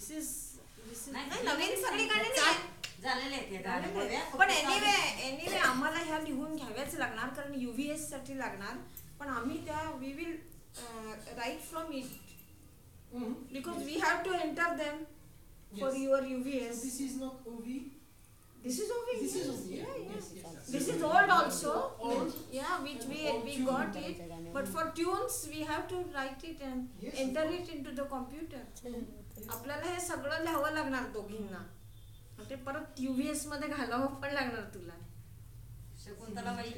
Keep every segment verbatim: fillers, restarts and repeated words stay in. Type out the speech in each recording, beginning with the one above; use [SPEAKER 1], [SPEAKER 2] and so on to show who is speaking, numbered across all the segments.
[SPEAKER 1] This is this is
[SPEAKER 2] नवीन सगळी गाणी झालेले आहेत.
[SPEAKER 1] पण एनिवे एनिवे आम्हाला ह्या लिहून घ्याव्याच लागणार कारण युव्हीएस साठी लागणार. पण आम्ही त्या we will write from it because we have to enter them for your UVs.
[SPEAKER 3] This is not OV.
[SPEAKER 1] This is old.
[SPEAKER 3] This is old.
[SPEAKER 1] Yeah, yeah.
[SPEAKER 3] Yes, yes, yes.
[SPEAKER 1] This is old also.
[SPEAKER 3] Old.
[SPEAKER 1] Yeah, which we we got it. But for tunes, we have to write it and
[SPEAKER 3] Yes.
[SPEAKER 1] enter it into the computer. आपल्याला हे सगळं लिहावं लागणार दोघींना. ते परत युव्हीएस मध्ये घालावं पण लागणार तुला.
[SPEAKER 2] शकुंतला बाई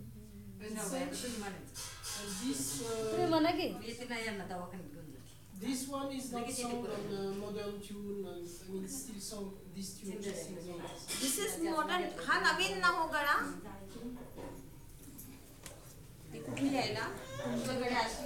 [SPEAKER 4] तुम्ही म्हणा की
[SPEAKER 2] येते नाही यांना दवाखान्यात घेऊन जाते.
[SPEAKER 3] This one is not sung on a modern tune, and I mean still sung this tune just in the past.
[SPEAKER 1] This is modern. हा नवीन ना हो गळा. ती कुठली लिहायला?
[SPEAKER 2] तुमच्याकडे अशी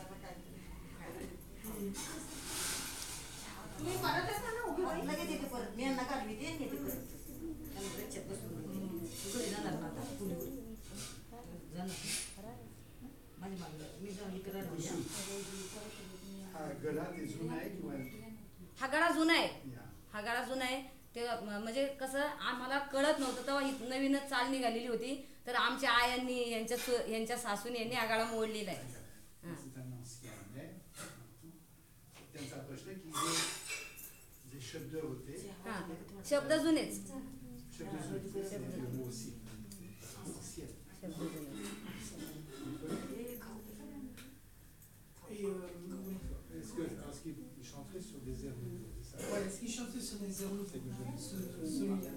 [SPEAKER 1] तुम्ही परत येता ना उभी बाई.
[SPEAKER 2] लगेच येते परत. मी यांना काढली ते येते परत. त्यांना लक्षात बसून घरी जाणार ना आता पुण्यावर. जाणार माझी मागणी मी जाऊन इकडे राहते.
[SPEAKER 5] हा गळा ते जुना आहे किंवा
[SPEAKER 4] हा गळा जुना आहे. हा गळा जुना आहे. ते म्हणजे कसं आम्हाला कळत नव्हतं तेव्हा ही नवीनच चाल निघालेली होती. तर आमच्या आयांनी यांच्या यांच्या सासून यांनी हा गळा मोडलेला आहे.
[SPEAKER 5] त्यांचा प्रश्न की जे शब्द होते
[SPEAKER 4] हा शब्द जुनेच.
[SPEAKER 5] शब्द जुने
[SPEAKER 4] शब्द जुने.
[SPEAKER 3] Et euh,
[SPEAKER 5] est-ce que est-ce qu'il chanterait sur des airs de ça?
[SPEAKER 3] ouais, est-ce qu'il chantait sur des airs
[SPEAKER 5] C'est que je
[SPEAKER 3] ce- celui-là?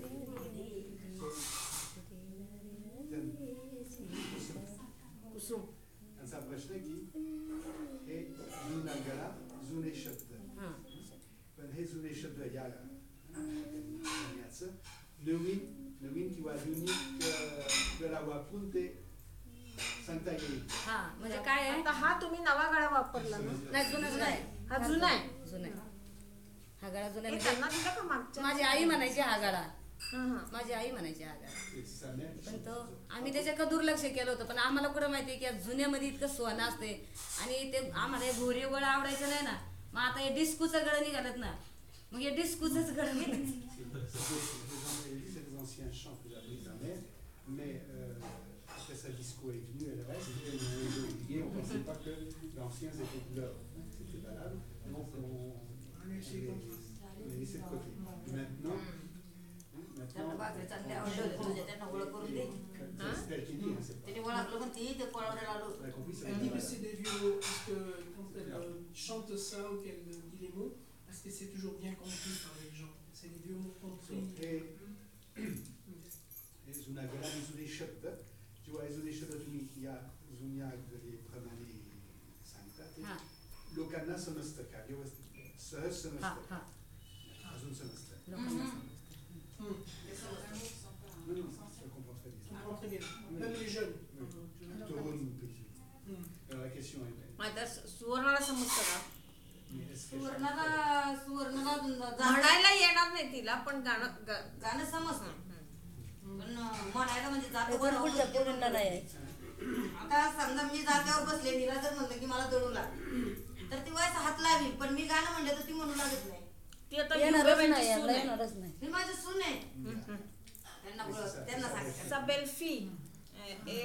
[SPEAKER 1] Kusum.
[SPEAKER 5] त्यांचा प्रश्न की हे जुना गळा जुने शब्द पण हे जुने शब्द या गाण्याचं नवीन नवीन किंवा युनिक गळा वापरून ते सांगता येईल.
[SPEAKER 4] हा म्हणजे काय आहे
[SPEAKER 1] आता हा तुम्ही नवा गळा वापरला ना.
[SPEAKER 4] नाही जुनाच गळा आहे.
[SPEAKER 1] हा जुना आहे.
[SPEAKER 4] जुना आहे. हा गळा जुना
[SPEAKER 1] हे
[SPEAKER 4] आहे.
[SPEAKER 1] त्यांना दिलं का मागच्या?
[SPEAKER 4] माझी आई म्हणायची हा गळा.
[SPEAKER 1] हा हा.
[SPEAKER 4] माझी आई म्हणायची हा गळा.
[SPEAKER 5] C'est sa mère.
[SPEAKER 4] पण तो आम्ही त्याच्याकडे दुर्लक्ष केलं होतं. पण आम्हाला कुठं माहिती आहे की या जुन्यामध्ये इतकं सोनं असते आणि ते आम्हाला हे भोरी गळ आवडायचं नाही ना. मग आता हे डिस्कूचं गळ निघालत ना. मग हे डिस्कूचंच गळ निघालं.
[SPEAKER 5] C'est des anciens chants que j'avais sa mère, mais euh, après sa disco est venue, elle reste, et on a oublié, on ne pensait pas que l'ancien c'était couleur, c'était valable, donc on, on les on les laissé de côté. Maintenant,
[SPEAKER 2] त्यांना
[SPEAKER 5] maintenant,
[SPEAKER 2] भाकरी चांगल्या आवडल्या तुझ्या त्यांना ओळख करून दे.
[SPEAKER 5] c'est elle qui dit, hein, c'est pas.
[SPEAKER 2] त्याने ओळखलं पण ती ते कोळवड्याला आलो
[SPEAKER 5] On a compris, ça
[SPEAKER 3] Elle
[SPEAKER 5] veut
[SPEAKER 3] dit que
[SPEAKER 5] dire,
[SPEAKER 3] c'est des vieux mots, parce que quand elle euh, chante ça ou qu'elle euh, dit les mots, parce que c'est toujours bien compris par les gens. C'est des vieux mots compris.
[SPEAKER 5] हे हे जुना गळा आणि जुने शब्द जेव्हा हे जुने शब्द तुम्ही या जुन्या प्रमाणे सांगता
[SPEAKER 4] हा.
[SPEAKER 5] ते लोकांना समजतं का व्यवस्थित सहज
[SPEAKER 4] हा
[SPEAKER 5] समजतं
[SPEAKER 4] हा
[SPEAKER 5] अजून समजतं
[SPEAKER 4] लोकांना
[SPEAKER 3] Hmm.
[SPEAKER 5] non non je comprends très
[SPEAKER 3] Je
[SPEAKER 5] bien
[SPEAKER 3] comprends très bien. Même les jeunes.
[SPEAKER 5] Tauron petit
[SPEAKER 3] Hmm.
[SPEAKER 5] alors la question est
[SPEAKER 1] आता सुवर्णाला समजतं का?
[SPEAKER 5] mais est-ce que
[SPEAKER 2] सुवर्णाला सुवर्णाला
[SPEAKER 1] म्हणायला येणार नाही तिला पण गाणं गा-
[SPEAKER 2] गाणं समजतं पण म्हणायला म्हणजे जातो
[SPEAKER 4] पण पुढच्या पोरींना नाही आहे.
[SPEAKER 2] आता समजा मी जागेवर बसले तिला जर म्हणलं की मला दळू लाग तर ती वयस हात लावी पण मी गाणं म्हणलं तर ती म्हणू लागत नाही.
[SPEAKER 1] ती आता
[SPEAKER 4] येणारच
[SPEAKER 1] युगवेंची
[SPEAKER 4] नाही
[SPEAKER 1] सून
[SPEAKER 4] यांना
[SPEAKER 1] आहे.
[SPEAKER 4] येणारच नाही.
[SPEAKER 2] मी माझी सून आहे त्यांना बोलव- त्यांना सांगायचं
[SPEAKER 1] Sabelfi, a,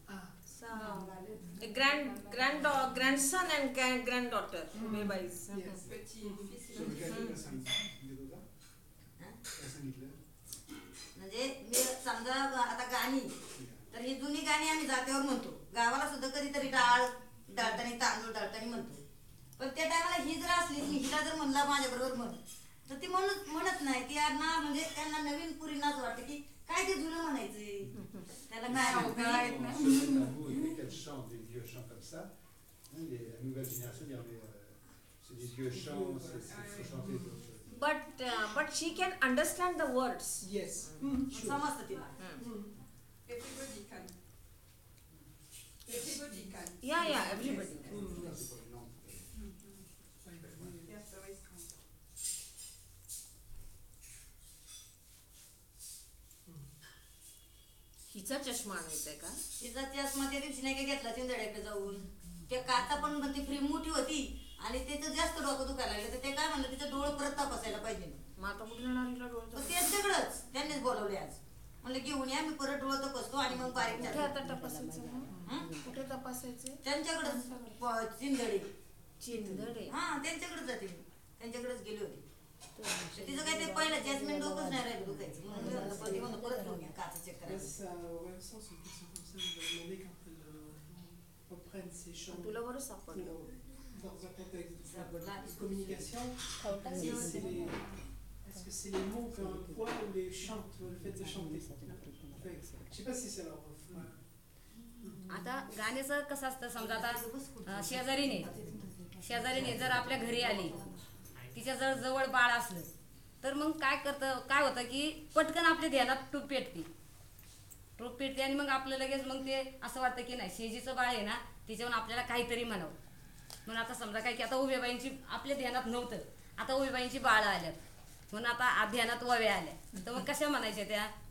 [SPEAKER 1] a grand grand grandson and grand granddaughter. Babies.
[SPEAKER 3] Yes.
[SPEAKER 5] sur le gâteau la Saint-Nicolas
[SPEAKER 2] Hein?
[SPEAKER 5] la Saint-Nicolas
[SPEAKER 2] म्हणजे मी समजा आता गाणी तर ही जुनी गाणी आम्ही जात्यावर म्हणतो. गावाला सुद्धा कधीतरी डाळ डाळतानी तांदूळ डाळतानी म्हणतो. पण त्या टायमाला ही जर असली मी हिला जर म्हणला माझ्या बरोबर म्हण तर ती म्हणत म्हणत नाही. ती ना म्हणजे त्यांना नवीन पुरींना असं वाटतं की काय ते जुनं म्हणायचंय त्याला काय अवघड येत नाही.
[SPEAKER 5] sur le tambour et qu'elle chante des vieux chants comme ça hein, les, la nouvelle génération dit mais euh, c'est des vieux chants c'est c'est- faut chanter d'autres
[SPEAKER 1] But uh, but she can understand the words.
[SPEAKER 3] Yes. Hmm. Sure.
[SPEAKER 2] समजतं तिला.
[SPEAKER 3] Hmm.
[SPEAKER 6] Everybody can. Everybody can.
[SPEAKER 1] Yeah, yeah, everybody.
[SPEAKER 3] Hmm.
[SPEAKER 5] Non, c'est pas une langue.
[SPEAKER 6] Yes, the voice counts.
[SPEAKER 1] हिचा चष्मा आणायचा आहे का?
[SPEAKER 2] तिचा चष्मा त्या दिवशी नाही का घेतला चिंदड्याकडे जाऊन. त्या काचा पण ती फ्रेम मोठी होती आणि तिचं जास्त डोकं दुखायला लागलं तर ते काय म्हणलं तिचं डोळं परत तपासायला पाहिजे.
[SPEAKER 1] मग आता कुठे नेणार हिला डोळे
[SPEAKER 2] तर
[SPEAKER 1] तपासायला?
[SPEAKER 2] त्यांच्याकडंच त्यांनीच बोलवले आज. म्हणलं घेऊन या, मी परत डोळं तपासतो आणि मग बारीक
[SPEAKER 1] कुठे
[SPEAKER 2] चालू.
[SPEAKER 1] आता तपासायचं मग?
[SPEAKER 2] हं?
[SPEAKER 1] कुठे तपासायचे?
[SPEAKER 2] त्यांच्याकडंच प- चिंधडे.
[SPEAKER 1] चिंधडे.
[SPEAKER 2] हा त्यांच्याकडेच जाते मी, त्यांच्याकडेच गेले होते. तर तिचं काय ते पहिलं जॅस्मिन डोकंच नाही राहिलं दुखायचं. म्हणून मी म्हणलं परत म्हणलं परत घेऊन या, काचा चेक
[SPEAKER 3] Mais
[SPEAKER 2] करायचं.
[SPEAKER 3] ça, ouais, ça, c'est une question comme ça, je vais demander quand elles euh, reprennent ces chants
[SPEAKER 1] तुला बरं
[SPEAKER 3] pour-
[SPEAKER 1] सापडलं.
[SPEAKER 3] dans un contexte
[SPEAKER 2] Ça va là.
[SPEAKER 3] de communication. Est-ce que c'est les, est-ce que c'est les mots qui ont un poids ou les chants, ou le fait de chanter? Fait, je sais pas si c'est leur ouais.
[SPEAKER 4] आता गाण्याचं कसं असतं समजा आता अं, शेजारीने शेजारीने जर आपल्या घरी आली तिच्या जर जवळ बाळ असलं तर मग काय करतं काय होतं की पटकन आपल्या ध्यानात टूप पेटते टूप पेटते आणि मग आपलं लगेच मग ते असं वाटतं की नाही शेजीचं बाळ आहे ना तिच्याहून आपल्याला काहीतरी म्हणावं. म्हणून आता समजा काय की आता उभ्याबाईंची आपल्या ध्यानात नव्हतं, आता उभ्याबाईंची बाळं आल्यात म्हणून आता आ- ध्यानात वव्या आल्या तर मग कशा म्हणायच्या त्या